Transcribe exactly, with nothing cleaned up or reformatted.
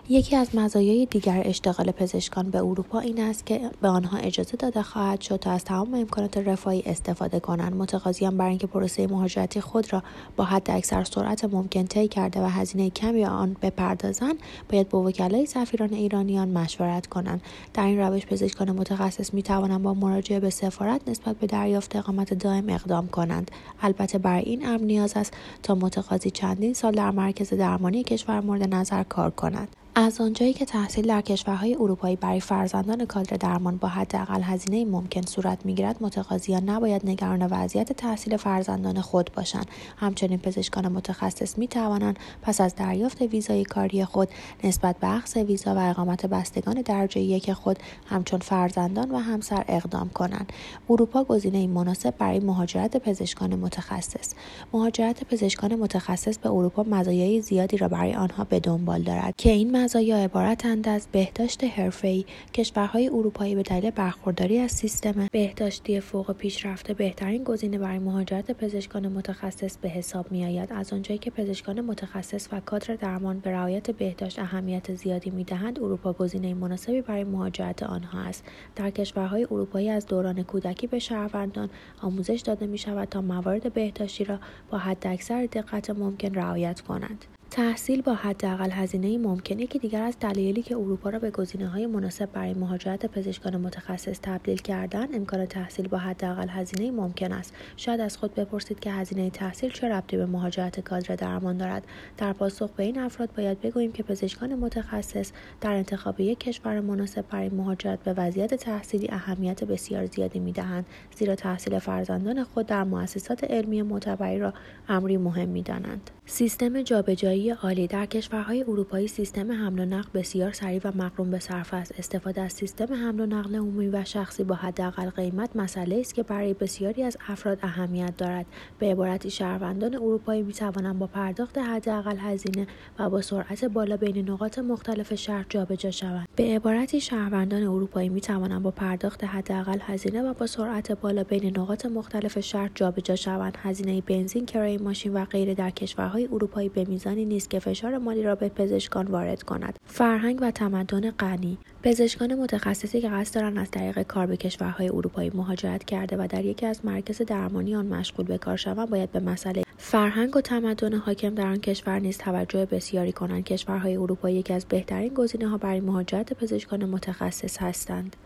یکی از مزایای دیگر اشتغال پزشکان به اروپا این است که به آنها اجازه داده خواهد شد تا از تمام امکانات رفاهی استفاده کنند. متقاضیان برای اینکه پروسه مهاجرتی خود را با حداکثر سرعت ممکن طی کرده و هزینه کمی آن بپردازند، باید با وکلای سفیران ایرانیان مشورت کنند. در این روش پزشکان متخصص می توانند با مراجعه به سفارت نسبت به دریافت اقامت دائم اقدام کنند. البته برای این امر نیاز است تا متقاضی چندین سال در مرکز درمانی کشور مورد نظر کار کند. از آنجایی که تحصیل در کشورهای اروپایی برای فرزندان کادر درمان با حداقل هزینه ممکن صورت می‌گیرد، متقاضیان نباید نگران وضعیت تحصیل فرزندان خود باشند. همچنین پزشکان متخصص می‌توانند پس از دریافت ویزای کاری خود نسبت به اخذ ویزا و اقامت بستگان درجه یک خود همچون فرزندان و همسر اقدام کنند. اروپا گزینه‌ای مناسب برای مهاجرت پزشکان متخصص. مهاجرت پزشکان متخصص به اروپا مزایای زیادی را برای آنها به دنبال دارد که این مزایا عبارتند از بهداشت حرفه‌ای. کشورهای اروپایی به دلیل برخورداری از سیستم بهداشتی فوق پیشرفته بهترین گزینه برای مهاجرت پزشکان متخصص به حساب می‌آید. از آنجایی که پزشکان متخصص و کادر درمان به رعایت بهداشت اهمیت زیادی می‌دهند، اروپا گزینه مناسبی برای مهاجرت آنها است. در کشورهای اروپایی از دوران کودکی به شهروندان آموزش داده می‌شود تا موارد بهداشتی را با حداکثر دقت ممکن رعایت کنند. تحصیل با حداقل هزینه ممکن. یکی دیگر از دلایلی که اروپا را به گزینه‌های مناسب برای مهاجرت پزشکان متخصص تبدیل کردن، امکان تحصیل با حداقل هزینه ممکن است. شاید از خود بپرسید که هزینه تحصیل چه ربطی به مهاجرت کادر درمان دارد؟ در پاسخ به این افراد باید بگوییم که پزشکان متخصص در انتخاب یک کشور مناسب برای مهاجرت به وضعیت تحصیلی اهمیت بسیار زیادی می‌دهند، زیرا تحصیل فرزندان خود در مؤسسات علمی معتبری را امری مهم می‌دانند. سیستم جابجایی عالی. در کشورهای اروپایی سیستم حمل و نقل بسیار سریع و مقرون به صرفه است. استفاده از سیستم حمل و نقل عمومی و شخصی با حداقل قیمت مسئله است که برای بسیاری از افراد اهمیت دارد. به عبارتی شهروندان اروپایی می توانند با پرداخت حداقل هزینه و با سرعت بالا بین نقاط مختلف شهر جابجا شوند. به عبارتی شهروندان اروپایی می توانند با پرداخت حداقل هزینه و با سرعت بالا بین نقاط مختلف شهر جابجا شوند. هزینه بنزین، کرایه ماشین و غیره در کشورهای اروپایی به میزانی نیست که فشار مالی را به پزشکان وارد کند. فرهنگ و تمدن غنی. پزشکان متخصصی که قصد دارند از طریق کار به کشورهای اروپایی مهاجرت کرده و در یکی از مراکز درمانی آن مشغول به کار شوند، باید به مسئله فرهنگ و تمدن حاکم در آن کشور نیز توجه بسیاری کنند. کشورهای اروپایی یکی از بهترین گزینه‌ها برای مهاجرت پزشکان متخصص هستند.